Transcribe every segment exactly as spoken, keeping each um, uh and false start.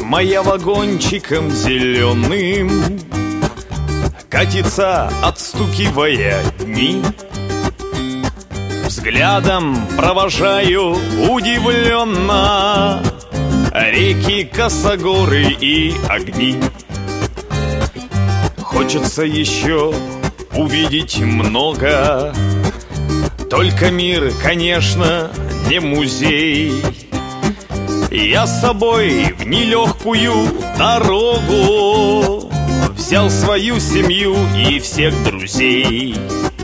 моя вагончиком зеленым катится, отстукивая дни. Взглядом провожаю удивленно реки, косогоры и огни. Хочется еще увидеть много, только мир, конечно, не музей. Я с собой в нелегкую дорогу взял свою семью и всех друзей.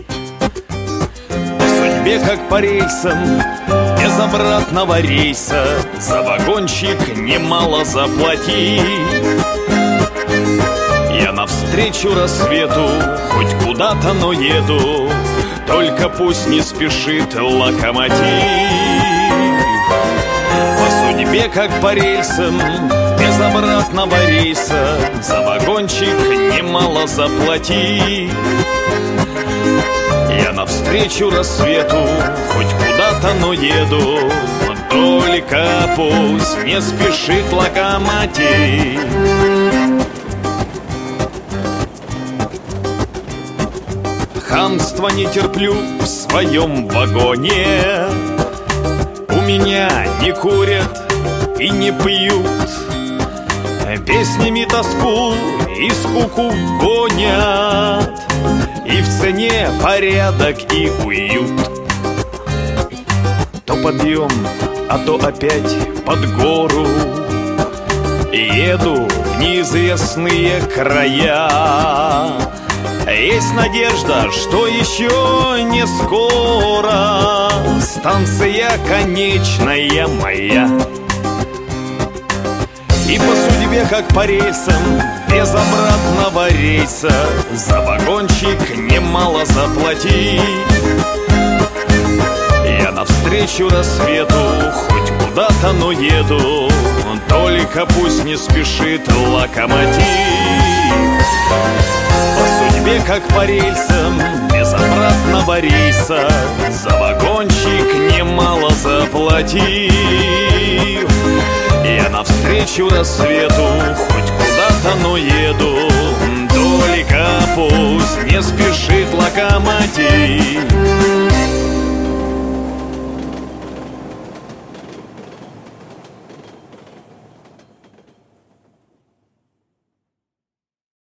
По судьбе, как по рельсам, без обратного рейса, за вагончик немало заплати. Я навстречу рассвету, хоть куда-то, но еду, только пусть не спешит локомотив. По судьбе, как по рельсам, без обратного рейса, за вагончик немало заплати. Я навстречу рассвету, хоть куда-то, но еду, только пусть не спешит локомотив. Хамства не терплю в своем вагоне. У меня не курят и не пьют, песнями тоску и скуку гонят, и в цене порядок и уют. То подъем, а то опять под гору, еду в неизвестные края. Есть надежда, что еще не скоро станция конечная моя. И по судьбе, как по рельсам, без обратного рейса, за вагончик немало заплати. Я навстречу рассвету, хоть куда-то, но еду, только пусть не спешит локомотив. По судьбе, как по рельсам, без обратного рейса, за вагончик немало заплати. Я навстречу рассвету, хоть куда-то, но еду, только пусть не спешит локомотив.